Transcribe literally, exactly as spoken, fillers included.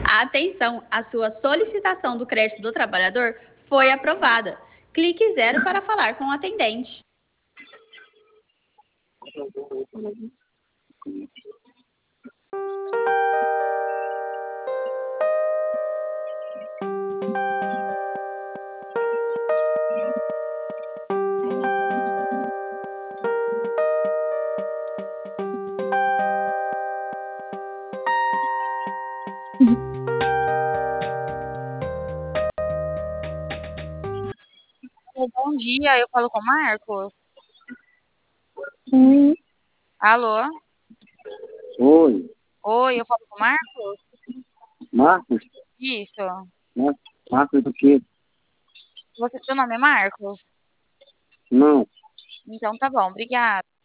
Atenção, a sua solicitação do crédito do trabalhador foi aprovada. Clique zero para falar com o atendente. Bom dia, eu falo com o Marcos. Oi. Alô? Oi. Oi, eu falo com o Marcos? Marcos? Isso. Mar- Marcos do quê? Você, seu nome é Marcos? Não. Então tá bom, obrigada.